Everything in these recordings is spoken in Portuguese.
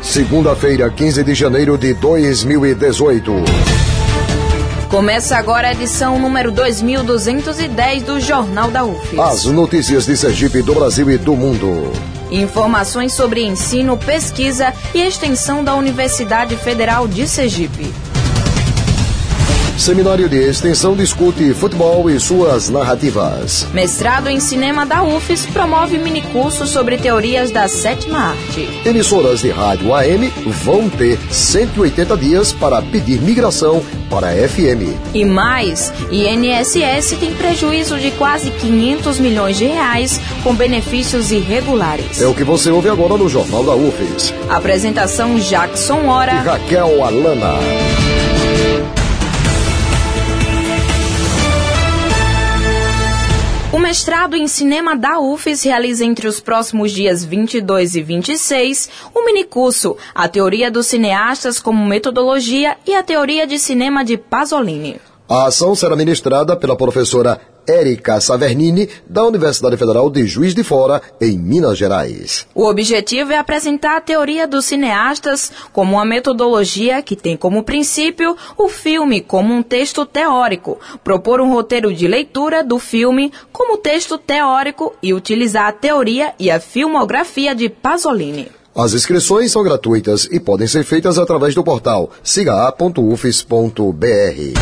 Segunda-feira, 15 de janeiro de 2018. Começa agora a edição número 2210 do Jornal da UFES. As notícias de Sergipe, do Brasil e do mundo. Informações sobre ensino, pesquisa e extensão da Universidade Federal de Sergipe. Seminário de Extensão discute futebol e suas narrativas. Mestrado em Cinema da UFES promove minicurso sobre teorias da sétima arte. Emissoras de rádio AM vão ter 180 dias para pedir migração para a FM. E mais, INSS tem prejuízo de quase 500 milhões de reais com benefícios irregulares. É o que você ouve agora no Jornal da UFES. Apresentação Jackson Hora e Raquel Alana. O mestrado em Cinema da UFES realiza entre os próximos dias 22 e 26 o minicurso A Teoria dos Cineastas como Metodologia e a Teoria de Cinema de Pasolini. A ação será ministrada pela professora Érica Savernini, da Universidade Federal de Juiz de Fora, em Minas Gerais. O objetivo é apresentar a teoria dos cineastas como uma metodologia que tem como princípio o filme como um texto teórico, propor um roteiro de leitura do filme como texto teórico e utilizar a teoria e a filmografia de Pasolini. As inscrições são gratuitas e podem ser feitas através do portal siga.ufes.br.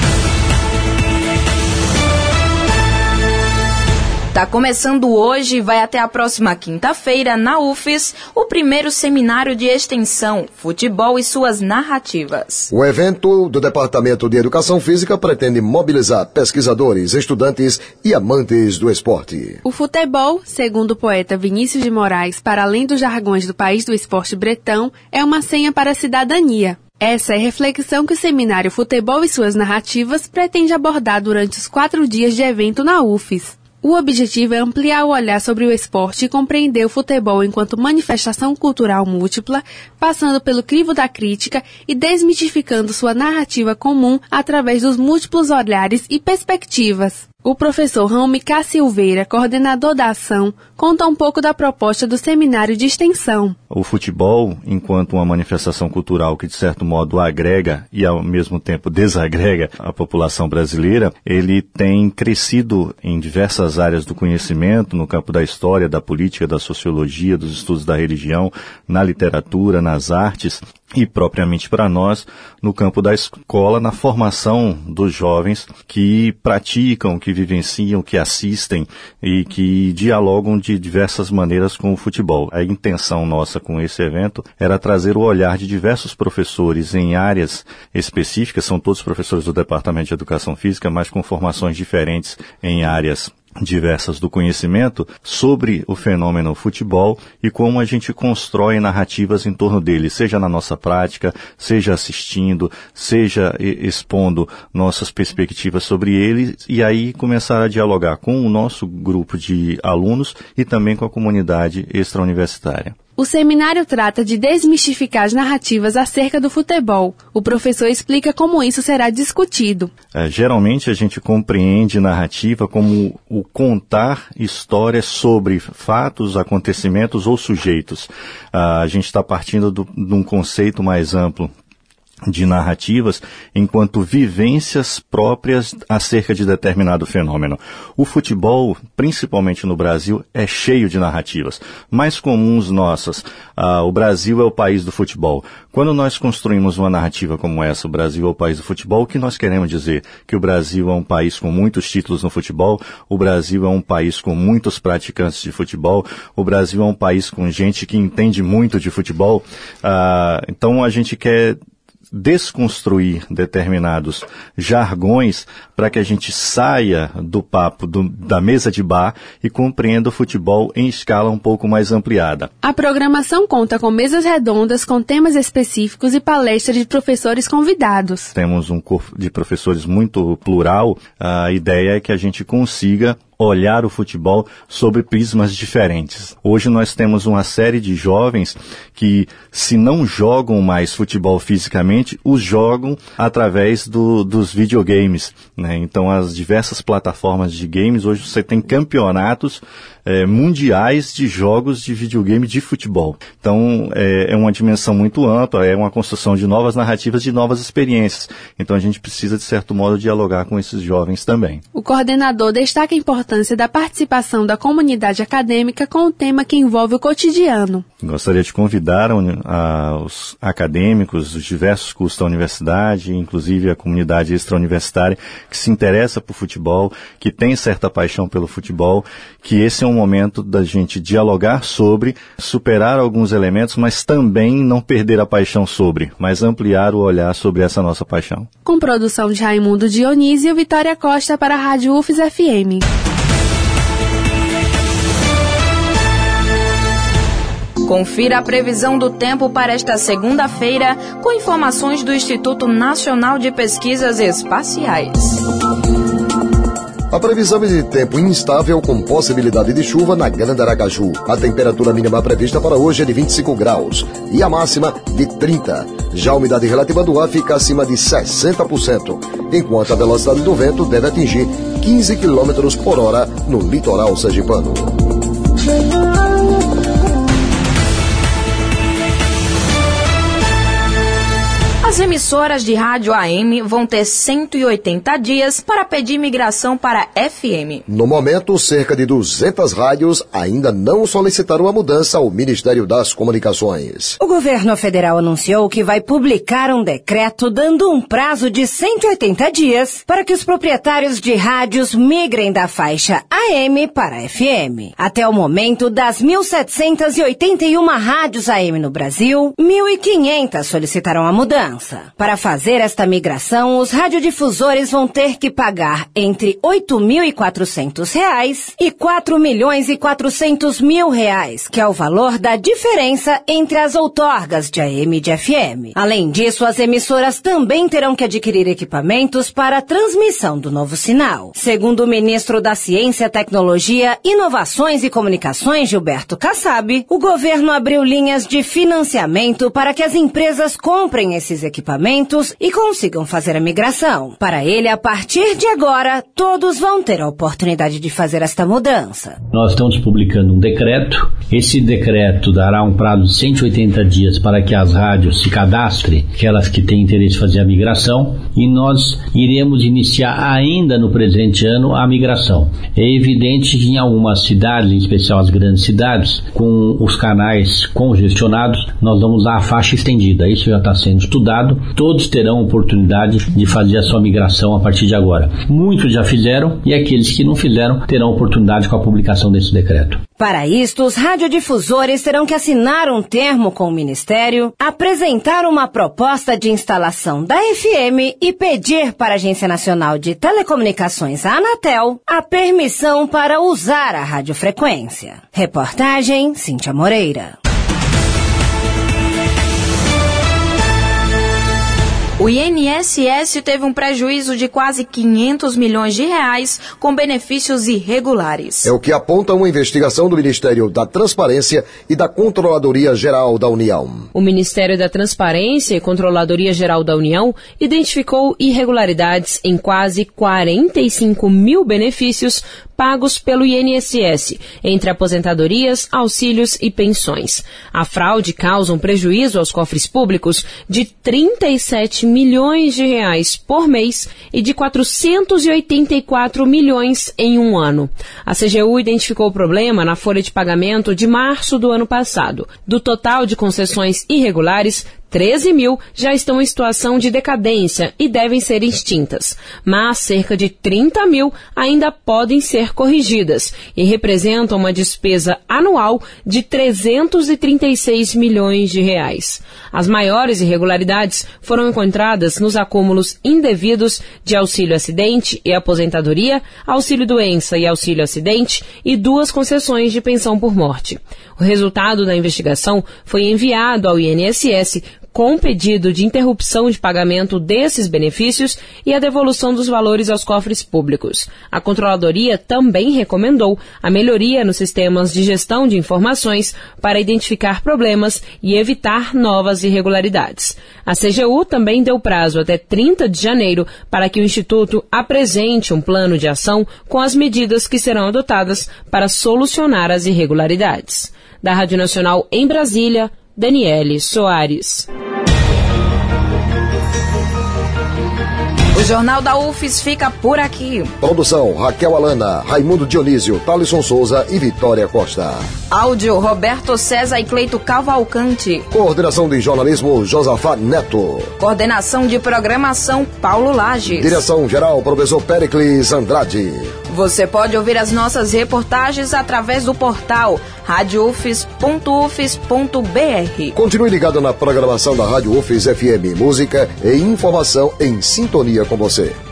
Está começando hoje e vai até a próxima quinta-feira, na UFES, o primeiro seminário de extensão, Futebol e suas narrativas. O evento do Departamento de Educação Física pretende mobilizar pesquisadores, estudantes e amantes do esporte. O futebol, segundo o poeta Vinícius de Moraes, para além dos jargões do país do esporte bretão, é uma senha para a cidadania. Essa é a reflexão que o seminário Futebol e suas narrativas pretende abordar durante os 4 dias de evento na UFES. O objetivo é ampliar o olhar sobre o esporte e compreender o futebol enquanto manifestação cultural múltipla, passando pelo crivo da crítica e desmitificando sua narrativa comum através dos múltiplos olhares e perspectivas. O professor Raul K. Silveira, coordenador da ação, conta um pouco da proposta do seminário de extensão. O futebol, enquanto uma manifestação cultural que, de certo modo, agrega e, ao mesmo tempo, desagrega a população brasileira, ele tem crescido em diversas áreas do conhecimento, no campo da história, da política, da sociologia, dos estudos da religião, na literatura, nas artes e, propriamente para nós, no campo da escola, na formação dos jovens que praticam, que vivenciam, que assistem e que dialogam de diversas maneiras com o futebol. A intenção nossa com esse evento era trazer o olhar de diversos professores em áreas específicas, são todos professores do Departamento de Educação Física, mas com formações diferentes em áreas diversas do conhecimento sobre o fenômeno futebol e como a gente constrói narrativas em torno dele, seja na nossa prática, seja assistindo, seja expondo nossas perspectivas sobre ele e aí começar a dialogar com o nosso grupo de alunos e também com a comunidade extra-universitária. O seminário trata de desmistificar as narrativas acerca do futebol. O professor explica como isso será discutido. Geralmente a gente compreende narrativa como o contar histórias sobre fatos, acontecimentos ou sujeitos. A gente está partindo de um conceito mais amplo de narrativas enquanto vivências próprias acerca de determinado fenômeno. O futebol, principalmente no Brasil, é cheio de narrativas, mais comuns nossas. O Brasil é o país do futebol. Quando nós construímos uma narrativa como essa, o Brasil é o país do futebol, o que nós queremos dizer? Que o Brasil é um país com muitos títulos no futebol, o Brasil é um país com muitos praticantes de futebol, o Brasil é um país com gente que entende muito de futebol. Então a gente quer desconstruir determinados jargões para que a gente saia do papo da mesa de bar e compreenda o futebol em escala um pouco mais ampliada. A programação conta com mesas redondas com temas específicos e palestras de professores convidados. Temos um corpo de professores muito plural. A ideia é que a gente consiga olhar o futebol sobre prismas diferentes. Hoje nós temos uma série de jovens que, se não jogam mais futebol fisicamente, os jogam através dos videogames, né? Então, as diversas plataformas de games, hoje você tem campeonatos mundiais de jogos de videogame de futebol. Então, é uma dimensão muito ampla, é uma construção de novas narrativas, de novas experiências. Então, a gente precisa, de certo modo, dialogar com esses jovens também. O coordenador destaca a importância da participação da comunidade acadêmica com o tema que envolve o cotidiano. Gostaria de convidar os acadêmicos dos diversos cursos da universidade, inclusive a comunidade extra-universitária, que se interessa por futebol, que tem certa paixão pelo futebol, que esse é um momento da gente dialogar sobre, superar alguns elementos, mas também não perder a paixão sobre, mas ampliar o olhar sobre essa nossa paixão. Com produção de Raimundo Dionísio, Vitória Costa para a Rádio UFES FM. Confira a previsão do tempo para esta segunda-feira com informações do Instituto Nacional de Pesquisas Espaciais. A previsão é de tempo instável com possibilidade de chuva na Grande Aracaju. A temperatura mínima prevista para hoje é de 25 graus e a máxima de 30. Já a umidade relativa do ar fica acima de 60%, enquanto a velocidade do vento deve atingir 15 km por hora no litoral sergipano. As emissoras de rádio AM vão ter 180 dias para pedir migração para FM. No momento, cerca de 200 rádios ainda não solicitaram a mudança ao Ministério das Comunicações. O governo federal anunciou que vai publicar um decreto dando um prazo de 180 dias para que os proprietários de rádios migrem da faixa AM para FM. Até o momento, das 1.781 rádios AM no Brasil, 1.500 solicitaram a mudança. Para fazer esta migração, os radiodifusores vão ter que pagar entre R$ 8.400 e R$ 4.400.000, que é o valor da diferença entre as outorgas de AM e de FM. Além disso, as emissoras também terão que adquirir equipamentos para a transmissão do novo sinal. Segundo o ministro da Ciência, Tecnologia, Inovações e Comunicações, Gilberto Kassab, o governo abriu linhas de financiamento para que as empresas comprem esses equipamentos e consigam fazer a migração. Para ele, a partir de agora, todos vão ter a oportunidade de fazer esta mudança. Nós estamos publicando um decreto. Esse decreto dará um prazo de 180 dias para que as rádios se cadastrem, aquelas que têm interesse em fazer a migração, e nós iremos iniciar ainda no presente ano a migração. É evidente que em algumas cidades, em especial as grandes cidades, com os canais congestionados, nós vamos dar a faixa estendida. Isso já está sendo estudado. Todos terão oportunidade de fazer a sua migração a partir de agora. Muitos já fizeram e aqueles que não fizeram terão oportunidade com a publicação desse decreto. Para isto, os radiodifusores terão que assinar um termo com o Ministério, apresentar uma proposta de instalação da FM e pedir para a Agência Nacional de Telecomunicações, a Anatel, a permissão para usar a radiofrequência. Reportagem Cíntia Moreira. O INSS teve um prejuízo de quase 500 milhões de reais com benefícios irregulares. É o que aponta uma investigação do Ministério da Transparência e da Controladoria Geral da União. O Ministério da Transparência e Controladoria Geral da União identificou irregularidades em quase 45 mil benefícios pagos pelo INSS, entre aposentadorias, auxílios e pensões. A fraude causa um prejuízo aos cofres públicos de 37 milhões de reais por mês e de 484 milhões em um ano. A CGU identificou o problema na folha de pagamento de março do ano passado. Do total de concessões irregulares, 13 mil já estão em situação de decadência e devem ser extintas, mas cerca de 30 mil ainda podem ser corrigidas e representam uma despesa anual de 336 milhões de reais. As maiores irregularidades foram encontradas nos acúmulos indevidos de auxílio-acidente e aposentadoria, auxílio-doença e auxílio-acidente e 2 concessões de pensão por morte. O resultado da investigação foi enviado ao INSS com pedido de interrupção de pagamento desses benefícios e a devolução dos valores aos cofres públicos. A Controladoria também recomendou a melhoria nos sistemas de gestão de informações para identificar problemas e evitar novas irregularidades. A CGU também deu prazo até 30 de janeiro para que o Instituto apresente um plano de ação com as medidas que serão adotadas para solucionar as irregularidades. Da Rádio Nacional em Brasília, Daniele Soares. O Jornal da UFES fica por aqui. Produção: Raquel Alana, Raimundo Dionísio, Thalisson Souza e Vitória Costa. Áudio: Roberto César e Cleito Cavalcante. Coordenação de jornalismo: Josafá Neto. Coordenação de programação: Paulo Lages. Direção-geral: Professor Péricles Andrade. Você pode ouvir as nossas reportagens através do portal radioufes.ufes.br. Continue ligado na programação da Rádio UFES FM. Música e informação em sintonia com você.